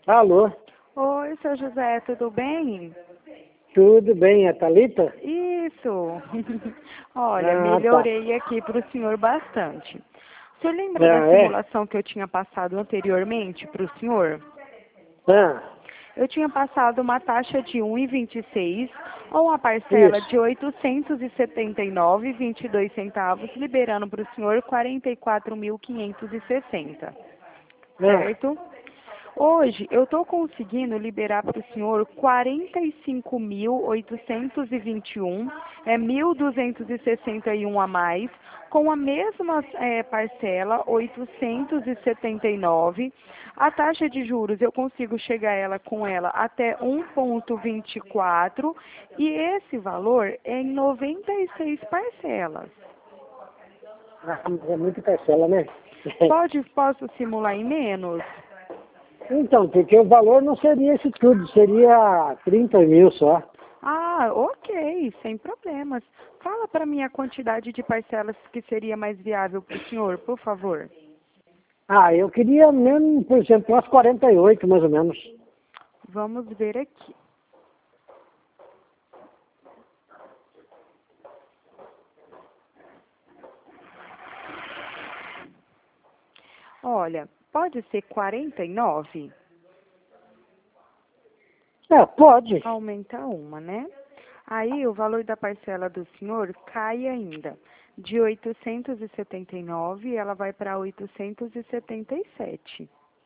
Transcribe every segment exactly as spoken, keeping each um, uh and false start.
Alô, Oi, seu José, tudo bem? tudo bem, a Thalita? Isso. Olha, Ah, tá. melhorei aqui para o senhor bastante. O senhor lembra da Ah, é? simulação que eu tinha passado anteriormente para o senhor? Ah, Eu tinha passado uma taxa de um vírgula vinte e seis ou uma parcela isso. de oitocentos e setenta e nove vírgula vinte e dois centavos, liberando para o senhor quarenta e quatro mil quinhentos e sessenta, Ah, certo? Hoje eu estou conseguindo liberar para o senhor quarenta e cinco mil oitocentos e vinte e um, é mil duzentos e sessenta e um a mais, com a mesma eh, parcela, oitocentos e setenta e nove. A taxa de juros eu consigo chegar ela com ela até um vírgula vinte e quatro e esse valor é em noventa e seis parcelas. ah, mas é muita parcela, né? Pode, posso simular em menos? Então, porque o valor não seria esse tudo, seria trinta mil só. Ah, ok, sem problemas. Fala para mim a quantidade de parcelas que seria mais viável para o senhor, por favor. Ah, eu queria mesmo, por exemplo, umas quarenta e oito, mais ou menos. Vamos ver aqui. Olha, pode ser quarenta e nove? É, pode. Aumenta uma, né? Aí o valor da parcela do senhor cai ainda. De oitocentos e setenta e nove, ela vai para oitocentos e setenta e sete.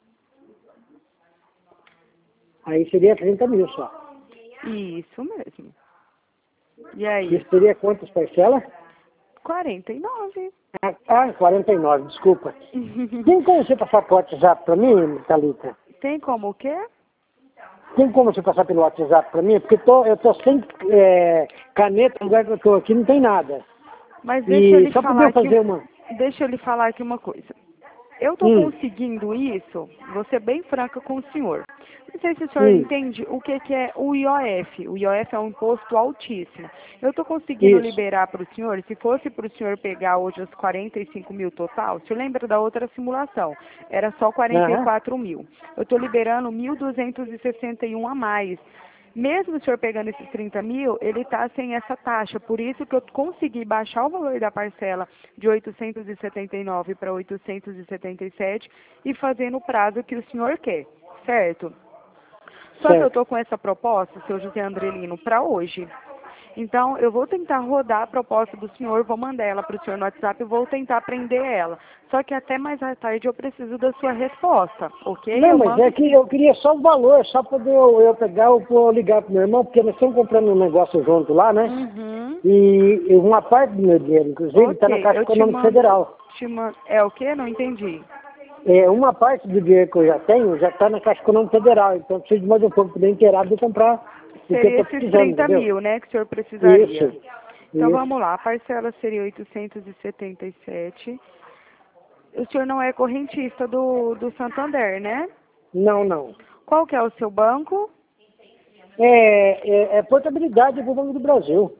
Aí seria trinta mil só. Isso mesmo. E aí? Isso seria quantas parcelas? quarenta e nove. Ah, ah, quarenta e nove, desculpa. Tem como você passar por WhatsApp para mim, Thalita? Tem como o quê? Tem como você passar pelo WhatsApp para mim? Porque tô, eu tô sem é, caneta, no lugar que eu tô aqui não tem nada. Mas deixa eu E lhe só podia falar aqui, fazer uma. deixa eu lhe falar aqui uma coisa. Eu estou Hum, conseguindo isso, vou ser bem franca com o senhor. Não sei se o senhor hum, entende o que, que é o I O F. O I O F é um imposto altíssimo. Eu estou conseguindo isso. liberar para o senhor, se fosse para o senhor pegar hoje os quarenta e cinco mil total, o senhor lembra da outra simulação? Era só quarenta e Aham, quatro mil. Eu estou liberando mil duzentos e sessenta e um a mais. Mesmo o senhor pegando esses trinta mil, ele está sem essa taxa. Por isso que eu consegui baixar o valor da parcela de oitocentos e setenta e nove para oitocentos e setenta e sete e fazer no prazo que o senhor quer, certo? Só que eu certo. estou com essa proposta, seu José Andrelino, para hoje. Então, eu vou tentar rodar a proposta do senhor, vou mandar ela para o senhor no WhatsApp e vou tentar prender ela. Só que até mais à tarde eu preciso da sua resposta, ok? Não, Eu mas é mando que sim. eu queria só o valor, só poder eu, eu pegar ou ou ligar pro meu irmão, porque nós estamos comprando um negócio junto lá, né? Uhum. E, e uma parte do meu dinheiro, inclusive, está na Ok, Caixa eu te Econômica mando, Federal. te mando, é o quê? Não entendi. É, uma parte do dinheiro que eu já tenho já está na Caixa Econômica Federal, então eu preciso de mais um pouco poder inteirado de comprar o que eu Seria estou esses precisando, trinta entendeu? mil, né, que o senhor Isso, precisaria. Então isso. vamos lá, a parcela seria oitocentos e setenta e sete. O senhor não é correntista do, do Santander, né? Não, não. Qual que é o seu banco? É, é, é portabilidade do Banco do Brasil.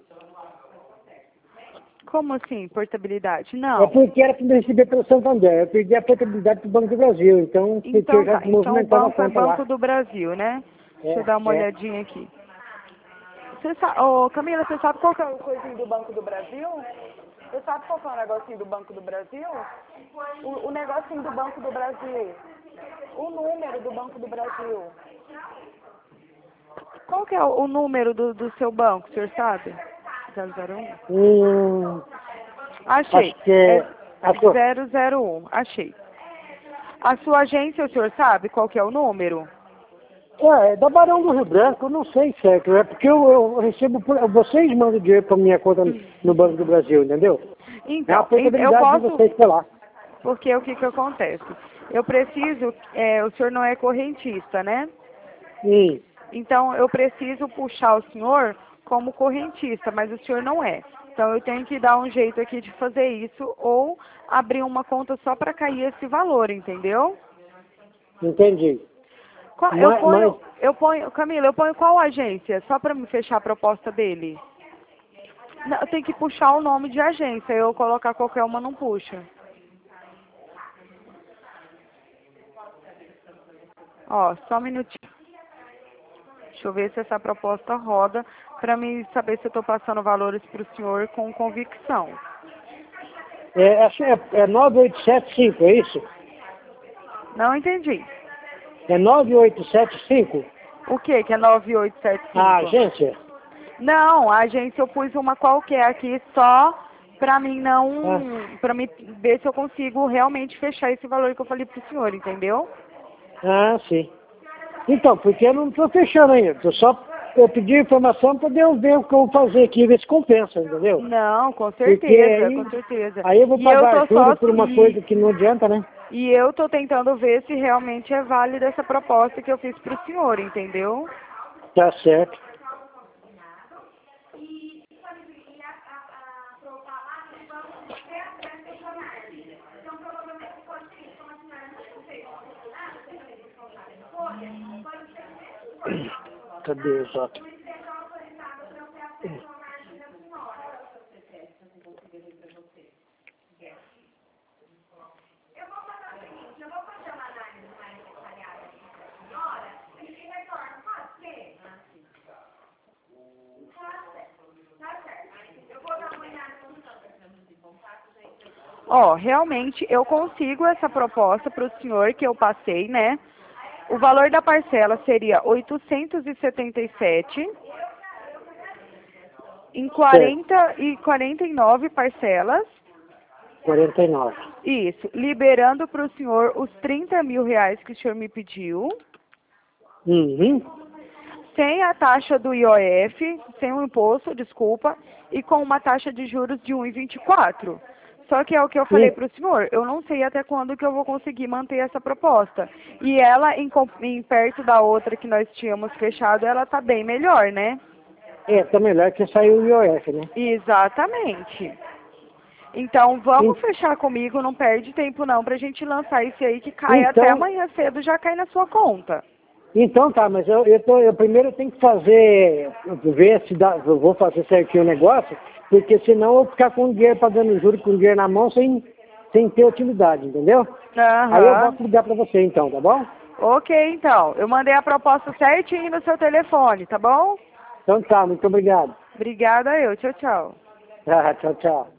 Como assim, portabilidade? É Não. porque era para me receber pelo Santander. Eu perdi a portabilidade do Banco do Brasil, então porque eu Então já tá, então o movimentava a banco é conta Banco lá. do Brasil, né? Deixa eu É, dar uma é. olhadinha aqui. Você sabe, ô Camila, você sabe qual que é o coisinho do Banco do Brasil? Você sabe qual que é o negocinho do Banco do Brasil? O, o negocinho do Banco do Brasil. O número do Banco do Brasil. Qual que é o, o número do, do seu banco, o senhor sabe? zero zero um? Hum, Achei. acho que É é. Acho, zero zero um. Achei. A sua agência, o senhor sabe qual que é o número? é, é da Barão do Rio Branco, eu não sei certo. É porque eu, eu recebo. Por, vocês mandam dinheiro para minha conta no Banco do Brasil, entendeu? É a Então, em- eu portabilidade de posso, vocês para lá. porque o que que acontece? Eu preciso, é, o senhor não é correntista, né? Sim, Então, eu preciso puxar o senhor como correntista, mas o senhor não é. Então, eu tenho que dar um jeito aqui de fazer isso ou abrir uma conta só para cair esse valor, entendeu? entendi. Qual- Eu Mas, mas ponho, eu ponho, Camila, eu ponho qual agência? Só para me fechar a proposta dele? Não, eu tenho que puxar o nome de agência, eu colocar qualquer uma não puxa. Ó, só um minutinho. Deixa eu ver se essa proposta roda para mim saber se eu estou passando valores para o senhor com convicção. É, assim, é, é nove oito sete cinco, é isso? Não entendi. É nove oito sete cinco? O que que é nove oito sete cinco? A agência? Não, a agência eu pus uma qualquer aqui só para mim não, Ah. para mim ver se eu consigo realmente fechar esse valor que eu falei pro senhor, entendeu? Ah, sim. Então, porque eu não estou fechando ainda. Tô só, eu pedi informação para eu ver o que eu vou fazer aqui, ver se compensa, entendeu? Não, com Porque certeza, aí, com certeza. aí eu vou E eu pagar tô só tudo por uma e, coisa que não adianta, né? e eu tô tentando ver se realmente é válida essa proposta que eu fiz pro senhor, entendeu? Tá certo. Cadê o Jota? Ó, realmente eu consigo essa proposta para o senhor que eu passei, né? O valor da parcela seria oitocentos e setenta e sete em Certo. quarenta e quarenta e nove parcelas. quarenta e nove. Isso, liberando para o senhor os trinta mil reais que o senhor me pediu, Uhum. sem a taxa do I O F, sem o imposto, desculpa, e com uma taxa de juros de um vírgula vinte e quatro. Só que é o que eu falei E, para o senhor, eu não sei até quando que eu vou conseguir manter essa proposta. E ela, em, com- em perto da outra que nós tínhamos fechado, ela está bem melhor, né? é, tá melhor que saiu o I O F, né? Exatamente. Então, vamos E- fechar comigo, não perde tempo não, pra gente lançar esse aí que cai até Então, amanhã cedo, já cai na sua conta. então tá, mas eu, eu, tô, eu primeiro tenho que fazer, ver se dá, eu vou fazer certinho o negócio, porque senão eu vou ficar com o dinheiro pagando juros, com o dinheiro na mão, sem, sem ter utilidade, entendeu? Aí eu Aham. volto ligar pra você então, tá bom? Ok, então. Eu mandei a proposta certinho no seu telefone, tá bom? Então tá, muito obrigado. Obrigada eu. Tchau, tchau. Ah, tchau, tchau.